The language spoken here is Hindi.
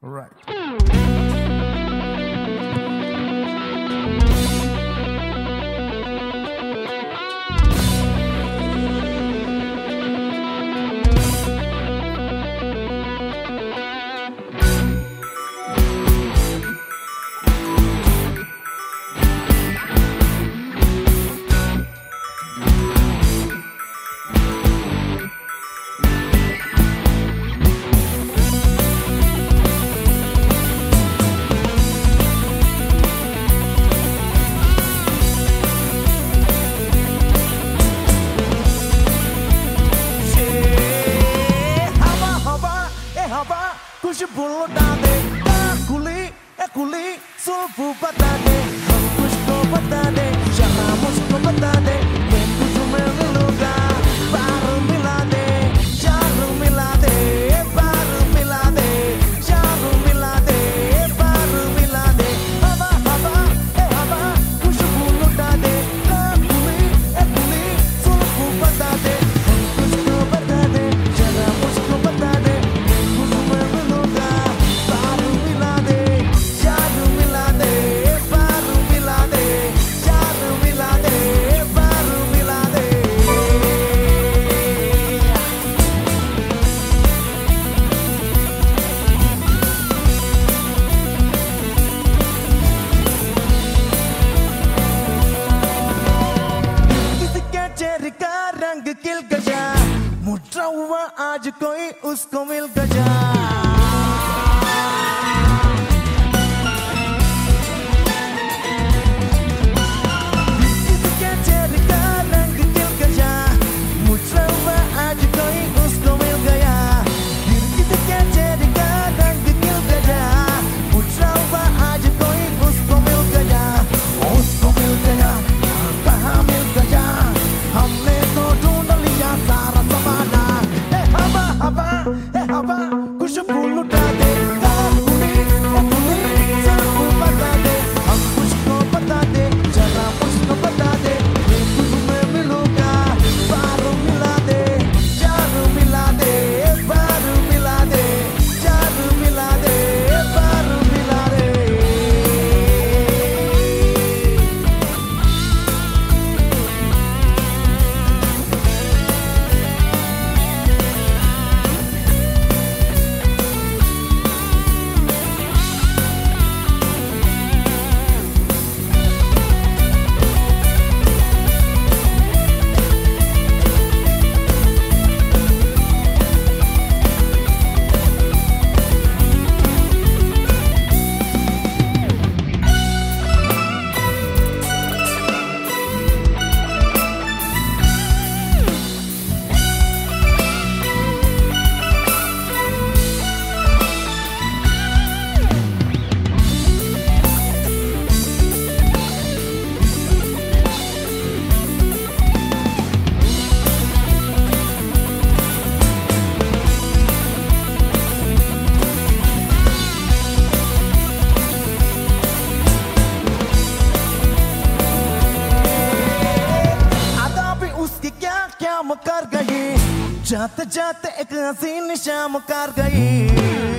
Right. खुशबू लौटा दे कुली सुल्फू बता दे हम कुछ को बता दे जरा मुझको बता दे मैं कुछ में मिलूंगा पार मिला दे चार मिला दे पार मिला दे चार मिला दे पार मिला दे हवा खुशबू लौटा दे कुली सुल्फू बता दे हम कुछ को बता दे जरा मुझको बता दे रंग किल गया मुझा हुआ आज कोई उसको मिल गया खुशबू लुटा दे सबको बता दे हम कुछ को बता दे जरा मुझको बता दे मैं कुछ में मिलूंगा पार मिला दे चार मिला दे पार मिला दे चार मिला दे पार मिला दे कर गई जाते जाते एक हसीन शाम कर गई